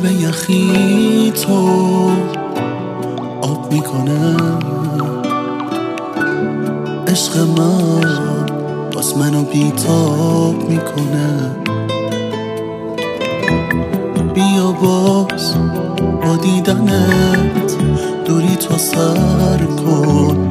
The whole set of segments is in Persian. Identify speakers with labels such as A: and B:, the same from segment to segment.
A: قلب یخی تو آب میکنه. عشق من باز منو بیتاب میکنه. بیا باز با دیدنت دوری تو سر کن.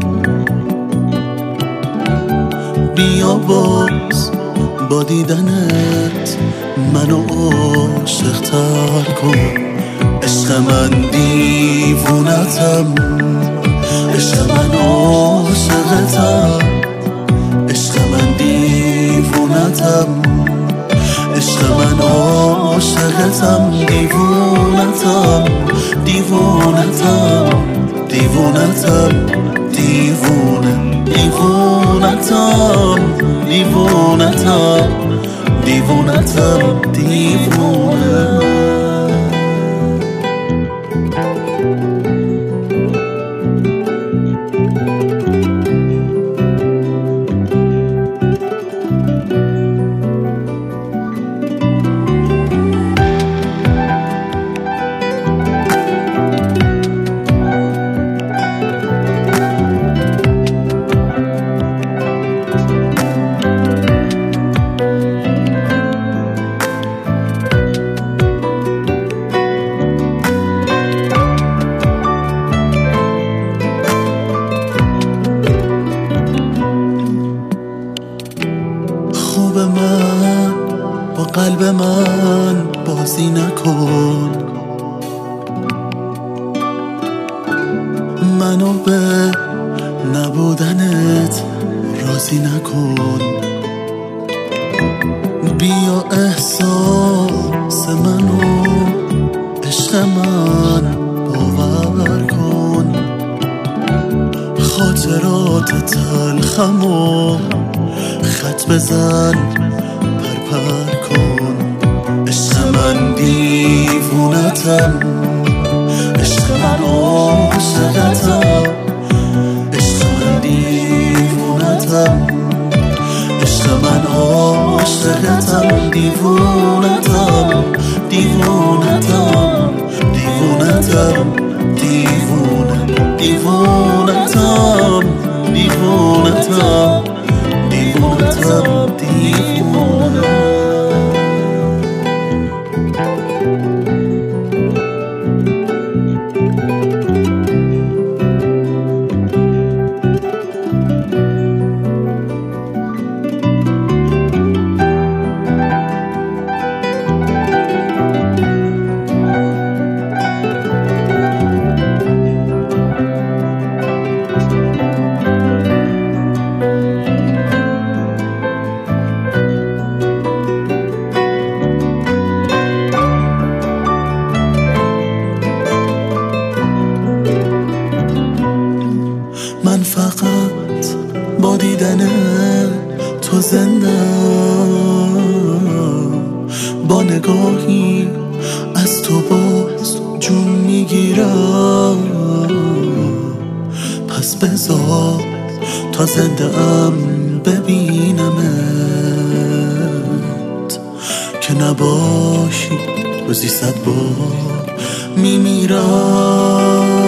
A: بیا باز با دیدنت منو عاشق تر کن. عشق من دیوونتم، عشق من عاشقتم، عشق من دیوونتم، عشق من عاشقتم، دیوونتم دیوونتم دیوونتم دیوونه دیوونتم دیوونتم دیوونتم دیوونه. خوب من با قلب من بازی نکن. منو به نبودنت راضی نکن. بیا احساس منو عشق من باور کن. خاطرات تلخمو خط بزن پر کن. عشق من دیوونتم، عشق من عاشقتم، عشق من دیوونتم، عشق من عاشقتم، دیوونتم دیوونتم دیوونتم دیوونه دیوونتم دیوونتم دیوونتم دیوونه. من فقط با دیدن تو زنده، با نگاهی از تو باز جون میگیرم. پس بذار تا زنده ام ببینمت، که نباشی روزی 100 بار میمیرم.